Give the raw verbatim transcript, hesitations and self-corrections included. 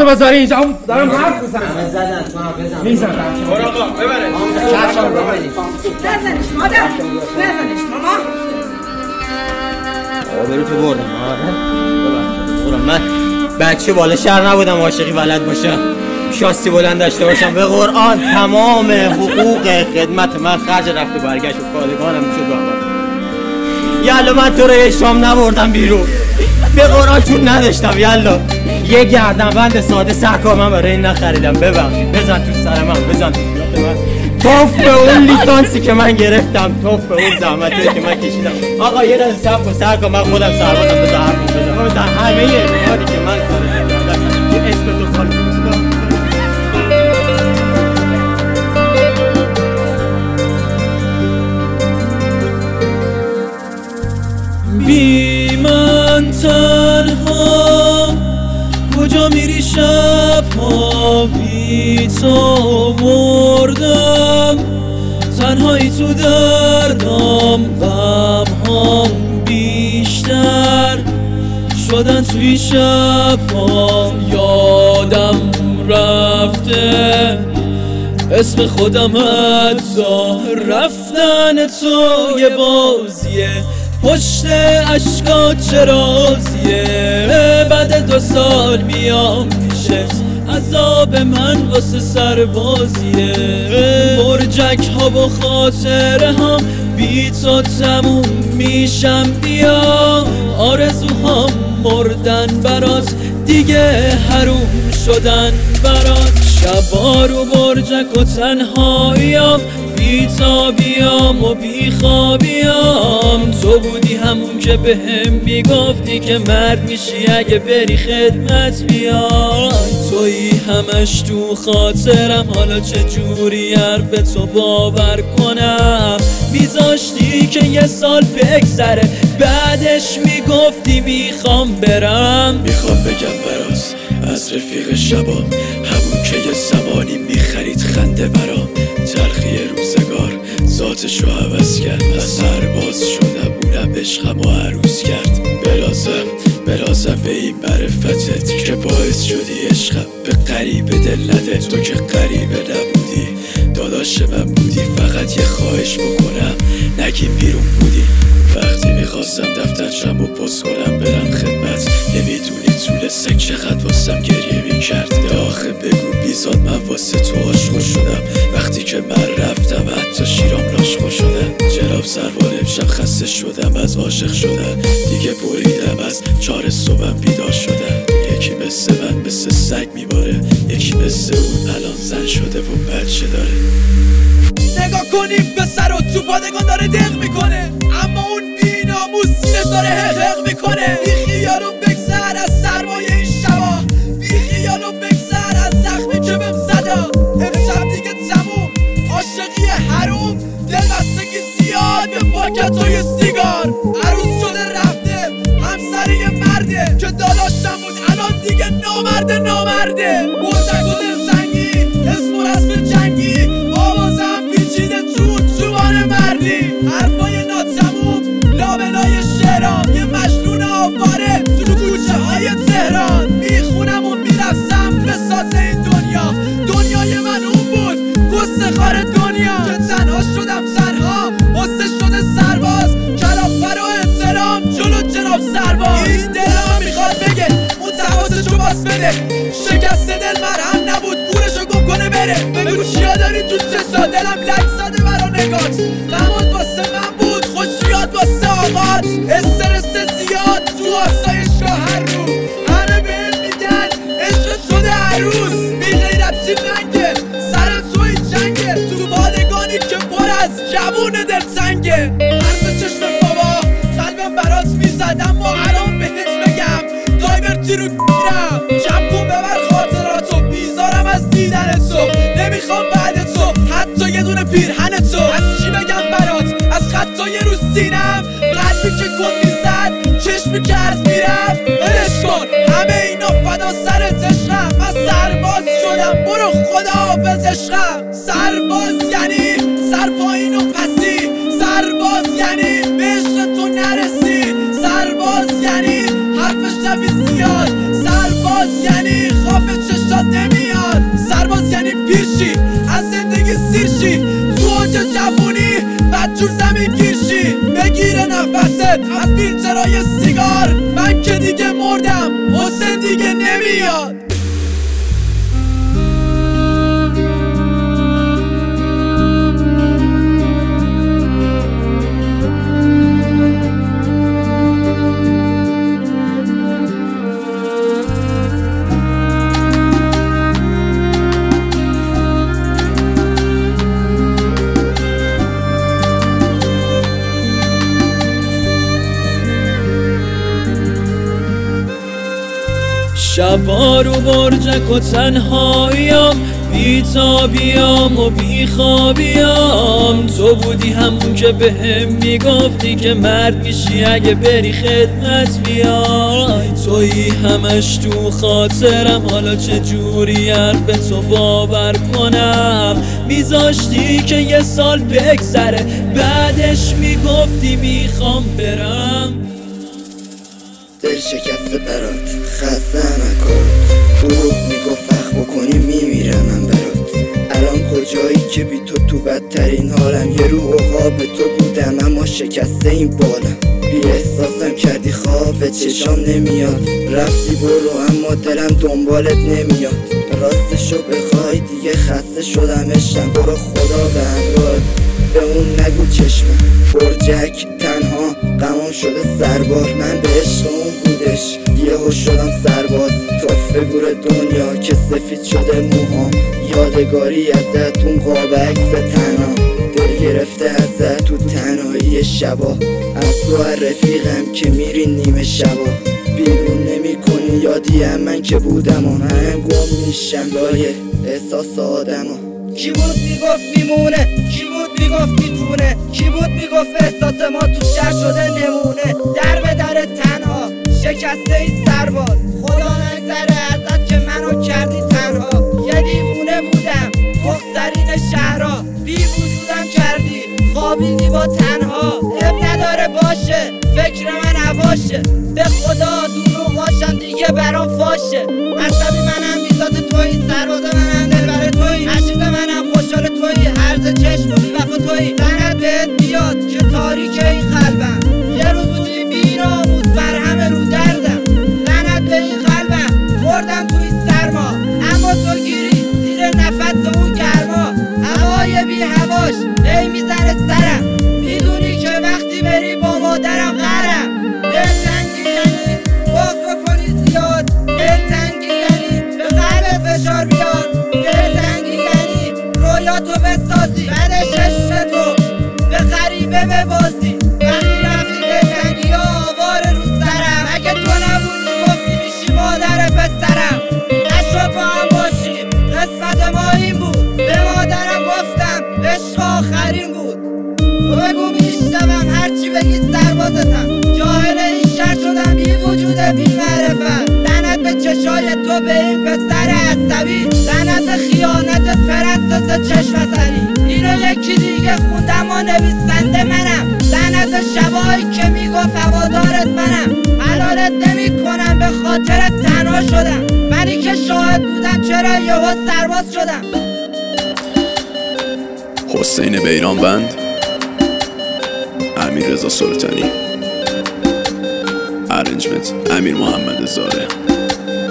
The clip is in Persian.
تو بذاری اینجا دارم حرف میزنم. همه زدن تو هم بزن میزنم برو آقا ببره نزنش مادر نزنش ماما آقا برو تو بردم برو من بچه بالا شهر نبودم عاشقی بلد باشم شاستی بلند داشته باشم به قرآن تمام حقوق خدمت من خرج رفت و برگشت و پادگانم میشد بابا یالا من تو رو یه شام نبردم بیرون به قرآن چون نداشتم یالا یه گردنبند ساده سرکار من برای این نخریدم ببخشید بزن تو سر من بزن تو صورت من توف به اون لیسانسی که من گرفتم توف به اون زحمتی که من کشیدم آقا یه دست صبر کن سرکار من خودم سربازم بزن حرفم بزن بزن همه اعتقادی که من کارش کردم یه اسم تو خالی بی من تنها کجا میری شبها بی تو مردم تنهایی تو دردم غمهام بیشتر شدن توی شبها یادم رفته اسم خودم حتی رفتن تو یه بازیه پشت اشکا چه رازیه بعد دو سال میام پیشت عذاب من واسه سربازیه برجک ها و خاطره هم بی تو تموم میشم بیا آرزوهام مردن برات دیگه حروم شدن برات شبا رو برجک و تنهاییم بی تابیام و بی خوابیام تو بودی همون که به هم میگفتی که مرد میشی اگه بری خدمت بیای تویی همش تو خاطرم حالا چه جوری حرف تو باور کنم میذاشتی که یه سال بگذره بعدش میگفتی میخوام برم میخوام بگم برات از رفیق شبام همون که یه زمانی میخرید خنده برام تلخی روزگار ذاتشو عوض کرد از سرباز شدم اونم عشقمو عروس کرد برازم برازم به این معرفتت که باعث شدی عشقم به غریبه دل نده تو که غریبه نبودی داداش من بودی فقط یه خواهش بکنم نگیم بیرون بودی وقتی میخواستم دفترچم و پست کنم برم خدمت نمیدونی طول سگ چقدر واسم گریه میکرد آخه بگو بیزاد من واسه تو عاشق شدم وقتی که من رفتم حتی شیرام لاشخور شدم جناب سروان امشب خسته شدم از عاشق شدن دیگه بریدم از چهار صبحم بیدار شدم یکی مثل من مثل سگ میباره یکی مثل اون الان زن شده و بچه داره نگاه کنی پسر رو تو پادگان داره دق میکنه اما اون بی‌ناموس سینش داره حق میکنه بی خیالو بگذر از سرمایه این شبا بی خیالو بگذر از زخمی که بهم زدا امشب دیگه تموم عاشقی حروم دلبستگی زیاد به پاکتای سیگار عروس شده رفته همسر یه مرده که داداشم بود الان دیگه نامرده نامرده برزک و دلسنگی اسم و رسم جنگی آوازم پیچیده تو زبان مردی حرفای ناتموم لابلای شعرام یه مجنون آواره تو کوچه های تهران میخونم و میرسم به ساز این دنیا دنیای من اون بود پست خار دنیا که تنها شدم تنها پست شده سرباز کلافر و احترام جلو جناب سرباز این دلم میخواد بگه اون تماسشو باز بده شکست دل مرهم نبود گورشو گم کنه بره بگو چیا داری تو چشا دلم لک زده برا نگات غمات واسه من بود خوشیات واسه آقات استرس زیاد تو آسایشگاه هر رو همه بهم میگن عشق شده عروس بی غیرتی ننگه سر توی جنگه تو پادگانی که پر از جوون دلتنگه حرف چشم بابا قلبم برات میزد اما الان بهت بگم دایورتی رو میرم جمع کن ببر خاطراتو بیزارم از دیدن تو نمیخوام بعد تو حتی یه دونه پیرهن تو از چی بگم برات از خطای رو سینم قلبی که کن میزد چشمی که از میرفت ولش کن همه اینا فدا سرت عشقم من سرباز شدم برو خدا حافظ عشقم سرباز یعنی سر پایین و پسی سرباز یعنی به عشق تو نرسی سرباز یعنی حرف شبی زیاد سرباز یعنی خواب چشم از فیلترهای سیگار. من که دیگه مردم، حسین دیگه نمیاد. شبا رو برجک و تنهاییم، بی‌تابیام و بیخوابیام. تو بودی همون که به هم میگفتی که مرد میشی اگه بری خدمت بیای. تویی همش تو خاطرم، حالا چه جوری حرف تو باور کنم. میذاشتی که یه سال بگذره، بعدش میگفتی میخوام برم. دل شکسته برات خسته نکن، دروغ میگفت فخ بکنی میمیرم من برات. الان کجایی که بی تو تو بدترین حالم، یه رو عقاب تو بودم اما شکسته این بالم. بی احساسم کردی خواب به چشام نمیاد، رفتی برو اما دلم دنبالت نمیاد. راستشو بخوای دیگه خسته شدم عشقم، برو خدا به همراه. به اون نگو چشمم برجک تنها غمام شده سربار. من به عشق اون بودش یهو شدم سرباز، توفه گور دنیا که سفید شده موهام. یادگاری ازت اون قاب عکس تنها، دل گرفته ازت تو تنهایی شبا. از تو رفیقم که میری نیمه شبا، بیرون نمی کنی یادی من که بودم و من گم میشم لای احساس آدم ها. کی بود میگفت میمونه، کی بود میگفت میتونه، کی بود میگفت احساس ما تو شهر شده نمونه. در به در تنها شکسته ای سرباز، خدا نگذره ازت که منو کردی تنها. یه دیوونه بودم مخترین شهرها، بی وجودم کردی خوابیدی با تنها. اب نداره باشه فکر من عواشه، به خدا دروغ باشم دیگه برام فاشه. عصبی منم میزاد توی سرباز منم دلبر توی، عشق منم خوشحال توی، عرض چشم و بیوفا توی. لعنت بهت بیاد که تاریک این قلبم، یه روز بودی بی‌ناموس بر همه رو دردم. لعنت به این قلبم مردم توی سرما، اما تو گیری زیر نفس اون گرما. هوای بی هواش ای میزنه سرم، میدونی که وقتی بری با مادرم غرم. دلتنگی یعنی باز بکنی زیاد، دلتنگی یعنی به قلب فشار بیاد، دلتنگی یعنی رویاتو بسازی بعدش عشق تو به غریبه ببازی. وقتی رفتی دلتنگی ها آوار رو سرم، اگه تو نبودی گفتی میشی مادر پسرم. نشد با هم باشیم قسمت ما این بود، به مادرم گفتم عشق آخرین بود. بگو میشنوم هرچی بگی سربازتم، جاهل این شهر شدم بی وجود بی معرفت. لعنت به چشای تو به این پسر عصبی، لعنت به خیانت پرنسس چشم اثری. اینو یکی دیگه خوندم و نویسنده منم، لعنت به شبایی که میگفت هوادارت منم. حلالت نمی کنم به خاطر تنها شدم، منی که شاهد بودم چرا یهو سرباز شدم. حسین بیرانوند، امیر رضا سلطانی، ارنجمنت امیر محمد زاره.